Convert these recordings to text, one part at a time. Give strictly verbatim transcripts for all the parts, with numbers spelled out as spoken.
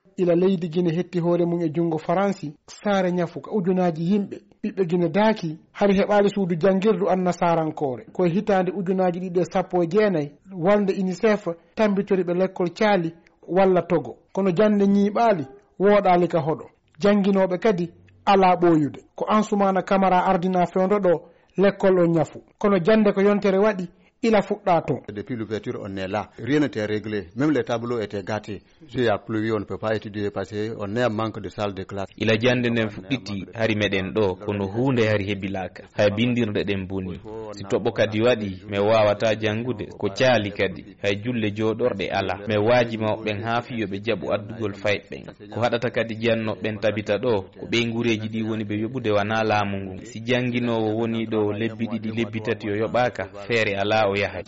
ila leydi Guinée hetti hoore mum e jungo Faransi saare ñafu ka ujunaji yimɓe ɓiɓɓe Guinée daaki hari heɓaali suudu jangirdu annasarankoore koye hitande ujunaji ɗiɗi e sappo e jeenayi walde UNICEF tambitori ɓe l'école caali walla Togo kono jande ñiiɓaali wooɗaali ka hoɗo janginoɓe kadi ala ɓooyude ko Ansoumana Camara ardina fewndo ɗo l'école o ñafu kono jande ko yontere waɗi il a fuɗɗa ton. Depuis l'ouverture, on est là. Rien n'était réglé. Même les tableaux étaient gâtés. S'il y a plu, on ne peut pas étudier parce qu'on est en manque de salles de classe. Ila jande nden fuɗɗiti hari meɗen ɗo kono hunde hari hebilaka hay bindirde ɗen boni si toɓo kadi waɗi mi wawata jangude ko caali kadi hay julle joɗorɗe ala mi waaji mawɓen ha fiyoɓe jaaɓu addugol fayɓɓen ko haɗata kadi jiyannoɓen tabita ɗo ko ɓe guureji ɗi woni ɓe yoɓude wana laamu ngu si jangguinowo woni ɗo lebbi ɗiɗi lebbi tati o yoɓaka feere ala o yahay.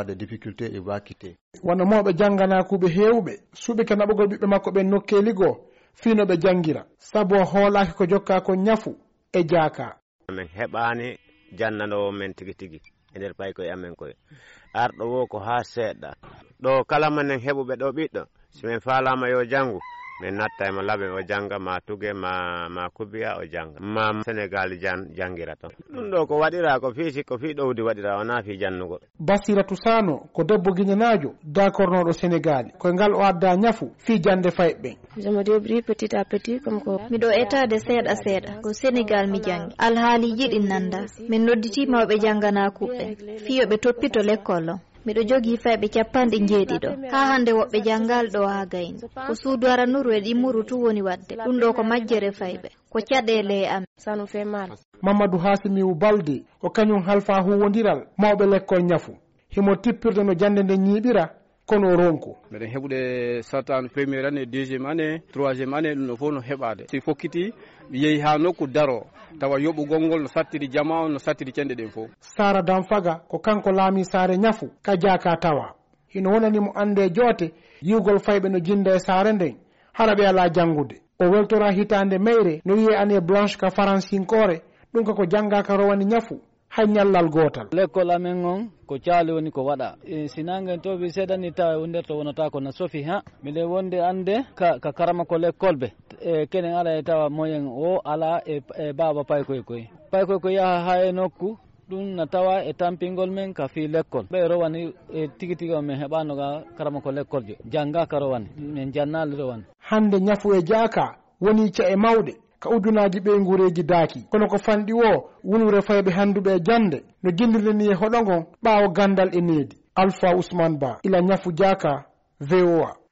Wona mawɓe jangganakuɓe hewɓe suuɓi ke naɓugol ɓiɓɓe makko ɓen nokkeli goo fino ɓe jangira sabu o hoolaki ko jokka ko ñafu e jaaka. Men heɓani jannanowo men tigi tigi e nder paykoye amen koye arɗo wo ko ha seeɗa ɗo kala manen heɓuɓe ɗo ɓiɗɗo simin falama yo janggu min natta e mo laɓen o janga ma tuge ma ma kubiya o janga ma Sénégal jan jangira ton ɗum ɗo ko waɗira ko fii ko fii ɗowdi waɗira wona fii jannugol. Basiratu Sano ko debbo guinenajo dakornoɗo Sénégal koye ngal o adda ñafu fii jande fayɓe. Je me débrouille petit à petit comme ko miɗo etade seeɗa seeɗa ko Sénégal mi jangi alhaali yiɗi nanda min nodditi mawɓe jangganakuɓe fiyoɓe toppito l'école o miɗo jogii fayɓe capanɗe jeeɗiɗo ha hande woɓɓe jangal ɗo ha gayni ko suudu aranuru e ɗimmuru tu woni wadde ɗum ɗo ko majjere fayɓe ko caɗele e am ça nous fait mal. Mamadou Hasimiou Balde o kañum halfa huwodiral mawɓe l'école ñafu himo tippirde no jande nde ñiiɓira kono ronko meɗen heɓude sartanu premiére année deuxiéme année troisiéme année ɗum ɗo fof no heɓade si fokkiti yeehi ha nokku daro tawa yoɓugol ngol no sattiri jama on no sattiri cenɗe ɗen fof. Sara Damfaga ko kanko laami saare ñafu ka jaaka tawa hino wonanimo ande joote yiwgol fayɓe no jinda e saare nden hara ɓe ala jangude o weltora hitande meyre no wiye année blanche ka faransinkore ɗum kako janggaka rowani ñafu hay ñallal gotal. L'école amen on ko caali woni ko waɗa e sinangen toɓi seeɗani tawa o nder to wonata ko no sofi ha miɗe wonde ande ka, ka karama ko l'école ɓe e kenen ala e tawa moyen o ala e, e baba paykoye koye paykoye ko yaha ha e nokku ɗum na tawa e tampingol men ka fi l'école ɓe rowani e tigi tigi o min heɓano ga karama ko l'école je jangga ka rowani min jannali rowani. Hande ñafu e jaaka woni ca e mawɗe ka ujunaji ɓe ngureji daaki kono ko fanɗi o wulure fayɓe handuɓe e jande no jillirde ni e hoɗo ngon ɓaawo gandal e needi. Alpha Ousmane Ba ila ñafu jaaka V O A.